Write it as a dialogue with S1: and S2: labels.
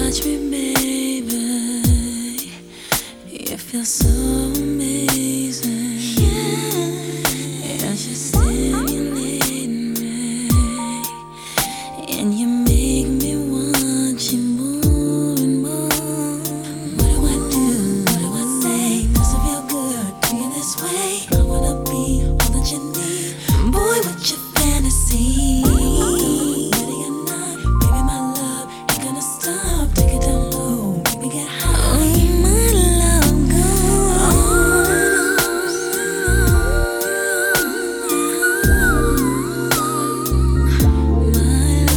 S1: touch me, baby. You feel so amazing. Yeah, you're stimulating me, and you